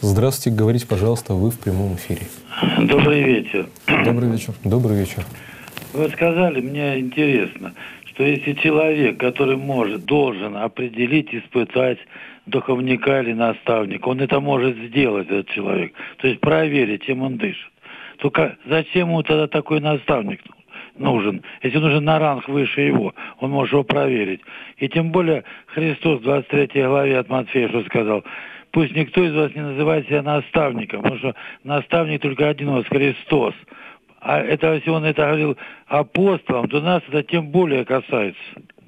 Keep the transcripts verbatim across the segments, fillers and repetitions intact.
Здравствуйте, говорите, пожалуйста, вы в прямом эфире. Добрый вечер. Добрый вечер. Добрый вечер. Вы сказали, мне интересно, что если человек, который может, должен определить, испытать духовника или наставника, он это может сделать, этот человек, то есть проверить, чем он дышит, то как, зачем ему тогда такой наставник нужен? Если нужен на ранг выше его, он может его проверить. И тем более Христос в двадцать третьей главе от Матфея что сказал? Пусть никто из вас не называет себя наставником, потому что наставник только один у вас, Христос. А это, если он это говорил апостолам, то нас это тем более касается.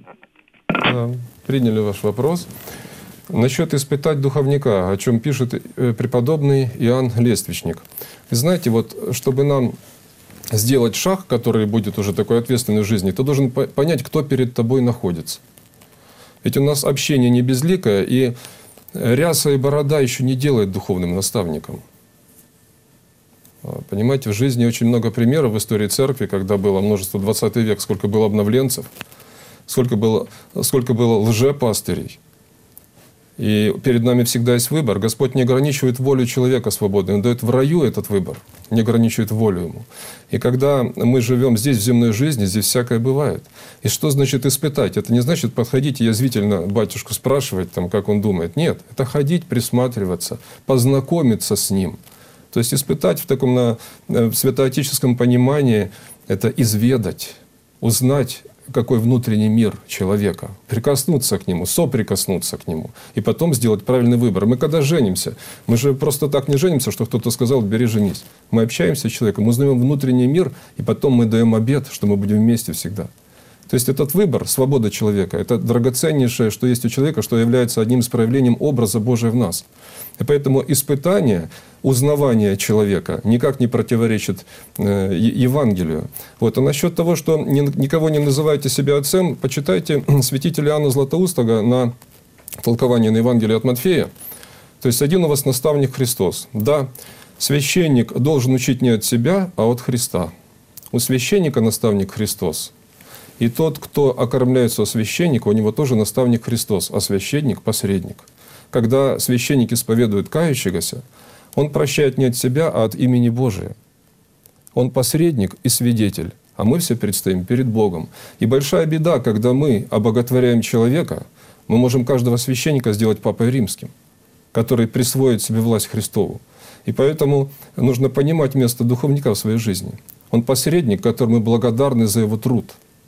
Да, приняли ваш вопрос. Насчет испытать духовника, о чем пишет преподобный Иоанн Лествичник. Вы знаете, вот чтобы нам сделать шаг, который будет уже такой ответственный в жизни, ты должен понять, кто перед тобой находится. Ведь у нас общение не безликое, и ряса и борода еще не делает духовным наставником. Понимаете, в жизни очень много примеров в истории церкви, когда было множество, двадцатый век, сколько было обновленцев, сколько было, сколько было лжепастырей. И перед нами всегда есть выбор. Господь не ограничивает волю человека свободной. Он дает в раю этот выбор, не ограничивает волю ему. И когда мы живем здесь, в земной жизни, здесь всякое бывает. И что значит испытать? Это не значит подходить и язвительно батюшку спрашивать, там, как он думает. Нет, это ходить, присматриваться, познакомиться с ним. То есть испытать в таком на, в святоотеческом понимании – это изведать, узнать, какой внутренний мир человека, прикоснуться к нему, соприкоснуться к нему, и потом сделать правильный выбор. Мы когда женимся, мы же просто так не женимся, что кто-то сказал, бери, женись. Мы общаемся с человеком, узнаем внутренний мир, и потом мы даем обет, что мы будем вместе всегда. То есть этот выбор, свобода человека, это драгоценнейшее, что есть у человека, что является одним из проявлений образа Божия в нас. И поэтому испытание, узнавание человека никак не противоречит э, Евангелию. Вот. А насчет того, что ни, никого не называйте себя отцем, почитайте святителя Иоанна Златоустого на толкование на Евангелие от Матфея. То есть один у вас наставник Христос. Да, священник должен учить не от себя, а от Христа. У священника наставник Христос. И тот, кто окормляется у священника, у него тоже наставник Христос, а священник – посредник. Когда священник исповедует кающегося, он прощает не от себя, а от имени Божия. Он посредник и свидетель, а мы все предстоим перед Богом. И большая беда, когда мы обоготворяем человека, мы можем каждого священника сделать папой римским, который присвоит себе власть Христову. И поэтому нужно понимать место духовника в своей жизни. Он посредник, которому мы благодарны за его труд.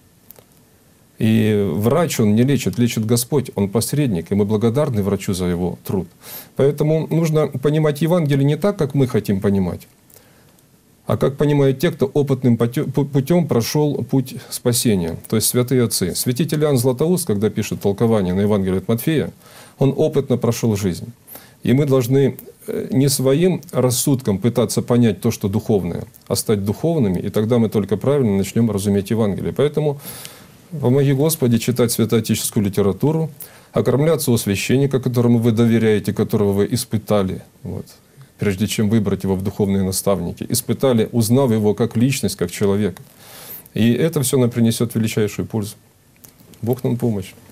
И врач, он не лечит, лечит Господь, он посредник, и мы благодарны врачу за его труд. Поэтому нужно понимать Евангелие не так, как мы хотим понимать, а как понимают те, кто опытным путем прошел путь спасения, то есть святые отцы. Святитель Иоанн Златоуст, когда пишет толкование на Евангелие от Матфея, он опытно прошел жизнь. И мы должны не своим рассудком пытаться понять то, что духовное, а стать духовными, и тогда мы только правильно начнем разуметь Евангелие. Поэтому помоги, Господи, читать святоотеческую литературу, окормляться у священника, которому вы доверяете, которого вы испытали, вот, прежде чем выбрать его в духовные наставники. Испытали, узнав его как личность, как человека. И это все нам принесет величайшую пользу. Бог нам помощь.